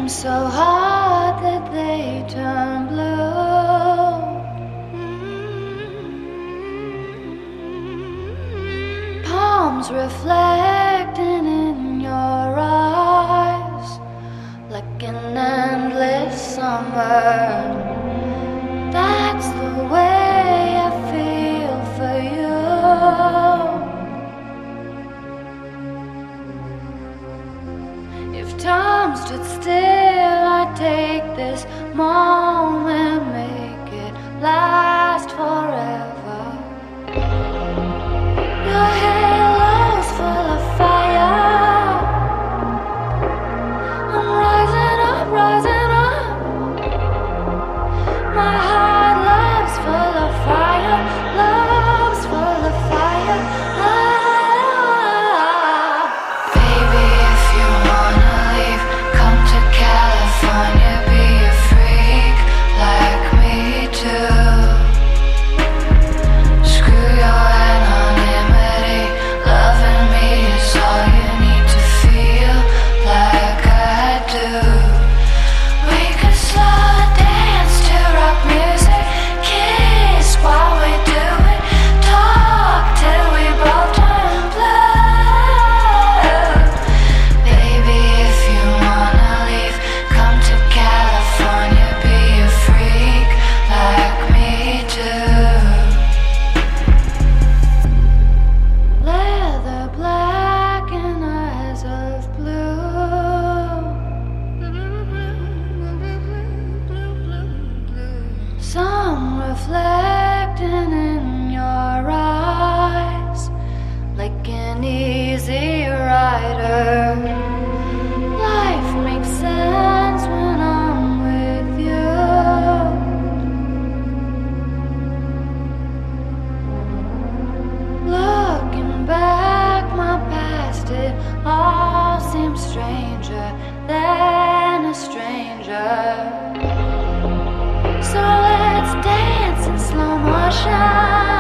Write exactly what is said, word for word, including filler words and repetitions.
so hot that they turn blue. Palms reflecting in your eyes like an endless summer. That's the way I feel for you. If time stood still, I'd take this moment, make it last forever. Your halo's full of fire. I'm rising up, rising up. My heart love's full of fire, love's full of fire. Ah. Baby, if you wanna leave, come to California, be a freak like me too. Screw your anonymity, loving me is all you need to feel like I do. We could slow dance to rock music, kiss while we do it, talk till we both turn blue. Baby, if you wanna leave, come to California, be a freak like me too. Leather black and eyes of blue. Some reflecting in your eyes like an easy rider. Life makes sense when I'm with you. Looking back, my past, it all seems stranger than a stranger. So let's dance in slow motion.